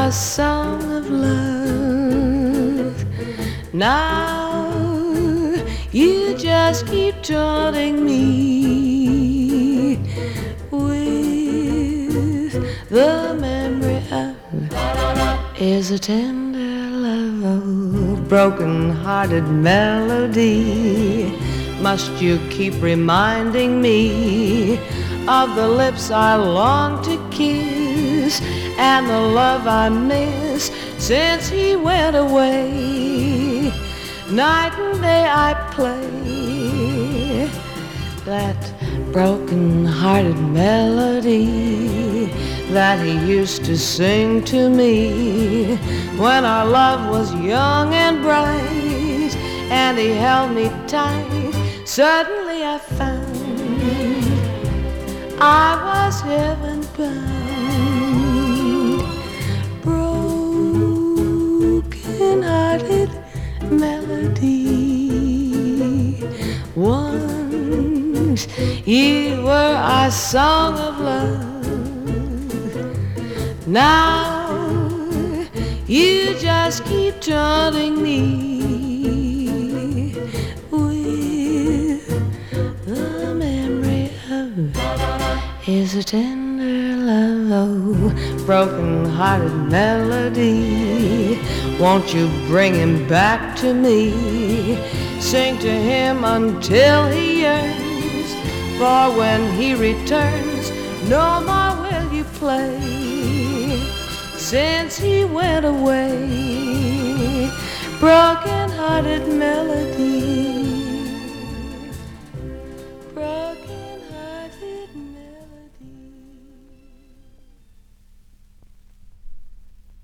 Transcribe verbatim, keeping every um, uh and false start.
a song of love. Now you just keep taunting me with the memory of is a tender love, broken-hearted melody. Must you keep reminding me of the lips I long to kiss and the love I miss since he went away? Night and day I play that broken-hearted melody that he used to sing to me when our love was young and bright and he held me tight. Suddenly I found I was heaven bound. Broken-hearted melody, once you were a song of love. Now you just keep taunting me with the memory of is a tender love, broken-hearted melody. Won't you bring him back to me? Sing to him until he yearns, for when he returns, no more will you play. Since he went away, broken-hearted melody.